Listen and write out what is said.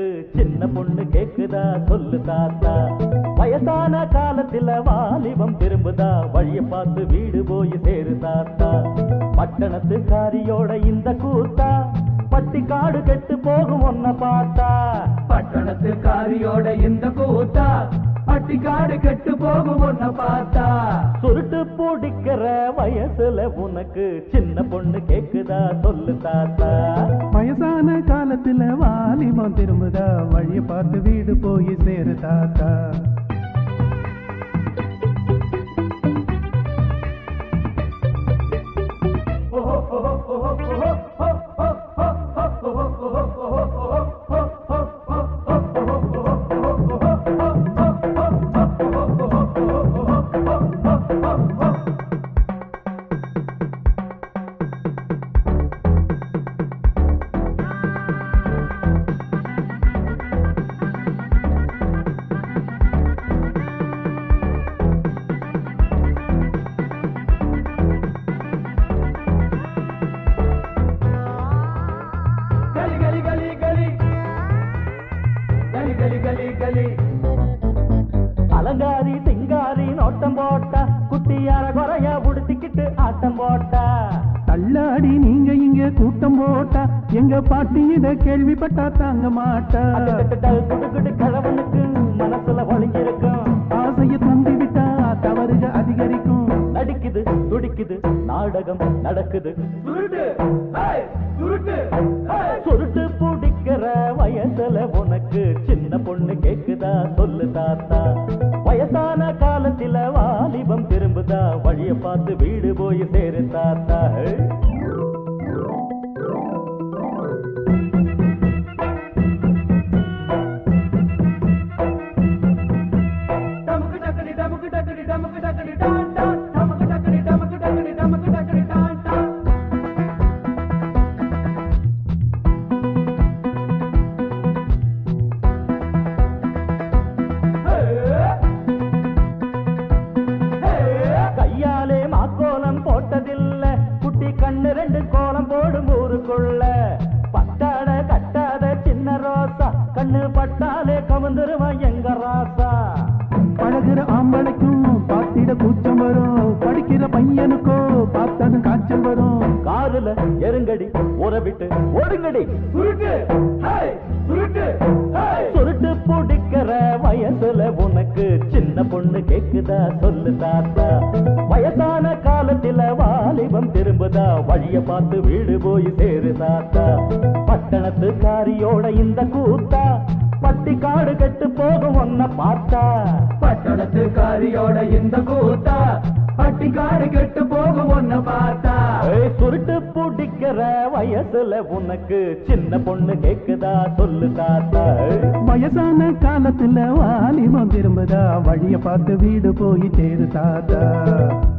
சின்ன பொண்ணு கேக்குதா சொல்லு தாத்தா. வயசான காலத்துல வாலிபம் திரும்புதா, வழிய பார்த்து வீடு போய் சேரு தாத்தா. பட்டணத்துக்காரியோட இந்த கூத்தா, பட்டி காடு கெட்டு போகும் ஒன்ன பார்த்தா. பட்டணத்துக்காரியோட இந்த கூத்தா, பட்டி காடு கெட்டு போகும் ஒன்ன பார்த்தா. சுருட்டு பிடிக்கிற வயசுல உனக்கு சின்ன பொண்ணு கேக்குதா சொல்லு தாத்தா. வயசான காலத்துல வாலிபம் திரும்புதா, வழிய பார்த்து வீடு போய் சேரு தாத்தா. அலங்காரி சிங்காரி நோட்டம் போட்டா, குட்டியார குறையா புடிச்சுக்கிட்டு ஆட்டம் போட்டா. தள்ளாடி நீங்க இங்க கூட்டம் போட்டா, எங்க பாட்டி இத கேள்விப்பட்டா தாங்க மாட்டா. குடுக்குடு கிழவனுக்கு மனசுல ஒளிஞ்சிருக்கும், ஆசைய தூண்டி விட்டா தவறுக அதிகரிக்கும். நடிக்குது துடிக்குது நாடகம் நடக்குது, சுருட்டு பிடிக்கிற வயசுல உனக்கு சின்ன பொண்ணு கேக்குதா சொல்லு தாத்தா. வயசான காலத்துல வாலிபம் திரும்புதா, வழிய பார்த்து வீடு போய் சேரு தாத்தா. கையாலே மாக்கோலம் போட்டதில்ல, குட்டி கண்ணு ரெண்டு கோலம் போடும் ஊருக்குள்ள. பட்டாட கட்டாத சின்ன ரோசா, கண்ணு பட்டாலே கவுந்துருவான் எங்க ராசா. பழகுற ஆம்பளைக்கும் பார்த்திட கூச்சம் வரும், படிக்கிற பையனுக்கோ பார்த்ததும் காய்ச்சல் வரும். காருல எருங்கடி உறவிட்டு ஒருங்கடி, சுருட்டு பிடிக்கிற வயசுல உனக்கு சின்ன பொண்ணு கேக்குதா சொல்லு தாத்தா. வயசான காலத்துல வாலிபம் திரும்புதா, வழிய பார்த்து வீடு போய் சேரு தாத்தா. பட்டணத்துக்காரியோட இந்த கூத்தா, பட்டி காடு கெட்டு போகும் ஒன்ன பார்த்தா. பட்டணத்துக்காரியோட இந்த கூத்தா, பட்டி காடு கெட்டு போகும் ஒன்ன பார்த்தா. சுருட்டு பிடிக்கிற வயசுல உனக்கு சின்ன பொண்ணு கேக்குதா சொல்லு தாத்தா. வயசான காலத்துல வாலிபம் திரும்புதா, வழிய பார்த்து வீடு போய் சேரு தாத்தா.